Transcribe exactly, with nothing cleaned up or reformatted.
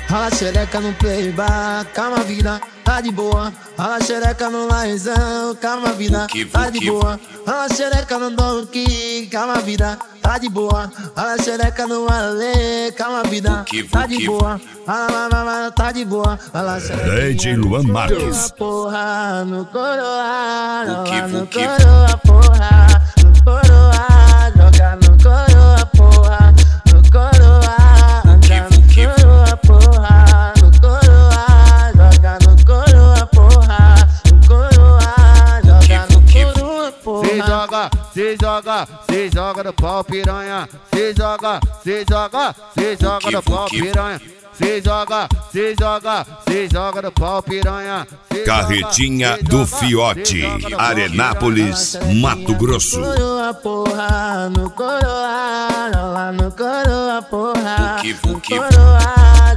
Rala xereca no play bar, calma vida, tá de boa. Rala xereca no laizão, calma vida, tá de boa. Rala xereca no donkey, calma vida, tá de boa. Rala xereca no ale, calma vida, tá de boa. Rala, rala, tá de boa. Rala xereca D J Luan Marques. Porra, no coroa, rola no coroa, porra, no coroa, joga no coroa, porra, no coroa, anda no coroa, porra, no coroa, joga no coroa, porra, no coroa, joga no coroa, porra. Se joga, se joga, se joga no pau piranha. Se joga, se joga, se joga no pau piranha. Se joga, se joga, se joga no pau piranha. Carretinha do Fiote, Arenápolis, Mato Grosso. No coroa, porra, no coroa, rola no coroa, porra, no coroa,